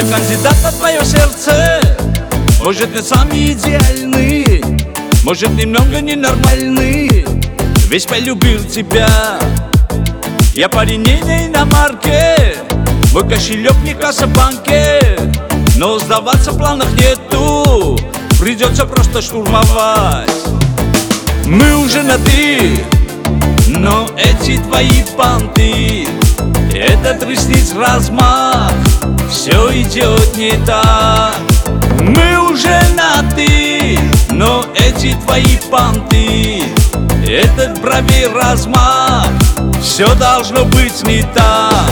Я кандидат на твое сердце. Может, не самый идеальный, может, немного ненормальный. Весь полюбил тебя. Я парень не иномарке, мой кошелек не касса в банке. Но сдаваться в планах нету, придется просто штурмовать. Мы уже на «ты», но эти твои понты, этот ресниц размах, все идет не так. Мы уже на «ты», но эти твои понты, этот брови размах, все должно быть не так.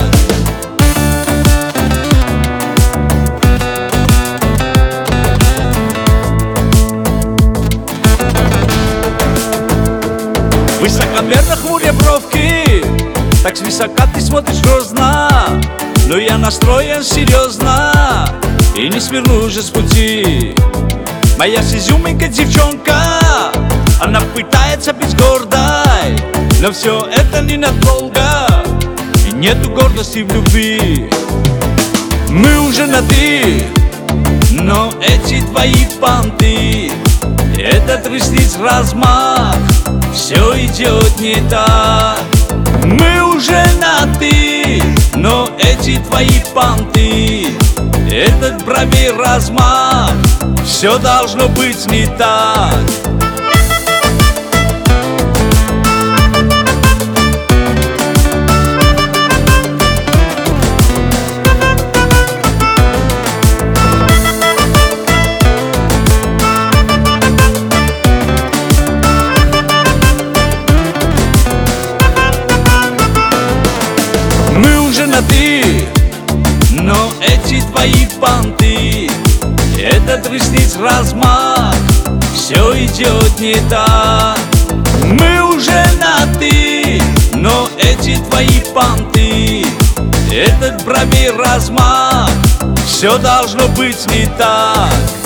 Высокомерно хмуря бровки, так свысока ты смотришь грозно. Но я настроен серьезно и не сверну уже с пути. Моя изюминка девчонка, она пытается быть гордой, но все это ненадолго, и нету гордости в любви. Мы уже на «ты», но эти твои понты, этот ресниц размах, все идет не так. Мы уже на «ты», но эти твои понты, этот брови размах, все должно быть не так. Мы уже на «ты», но эти твои понты, этот ресниц размах, все идет не так. Мы уже на «ты», но эти твои понты, этот брови размах, все должно быть не так.